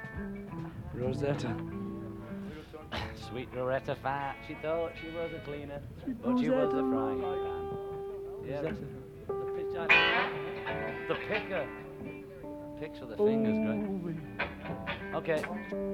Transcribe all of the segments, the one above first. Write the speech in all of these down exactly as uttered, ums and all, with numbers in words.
Rosetta. Sweet Loretta Fat, she thought she was a cleaner, Sweet but she was a Rosetta. frying pan. Yeah, Rosetta. the, the, pitch, the picker. Picks with the fingers, great. Okay.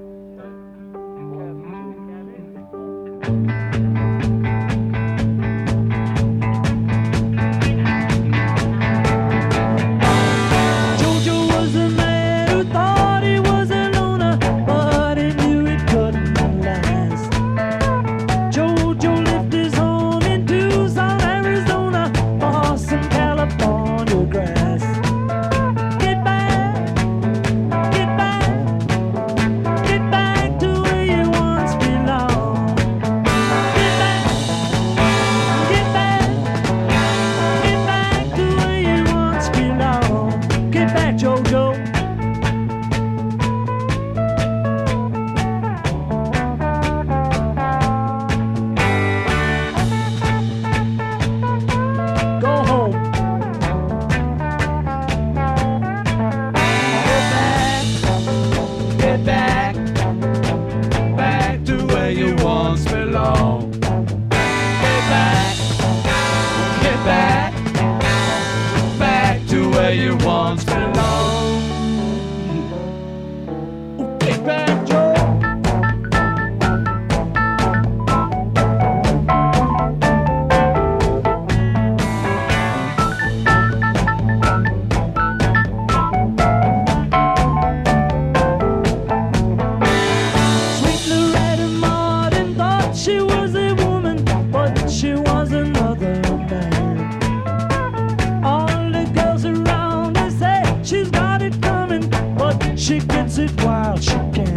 She gets it while she can.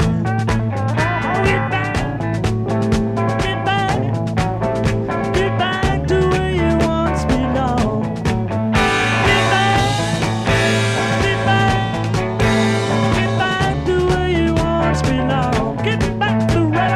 Get back, get back, get back to where you once belonged. Get back, get back, get back to where you once belonged. Get back to right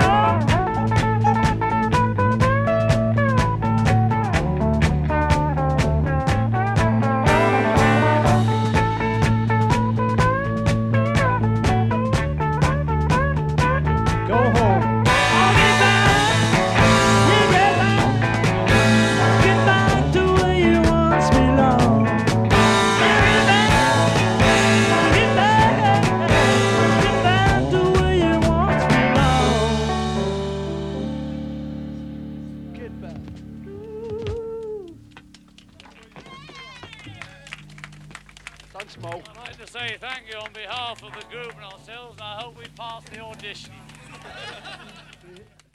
Thanks, Mo. I'd like to say thank you on behalf of the group and ourselves, and I hope we pass the audition.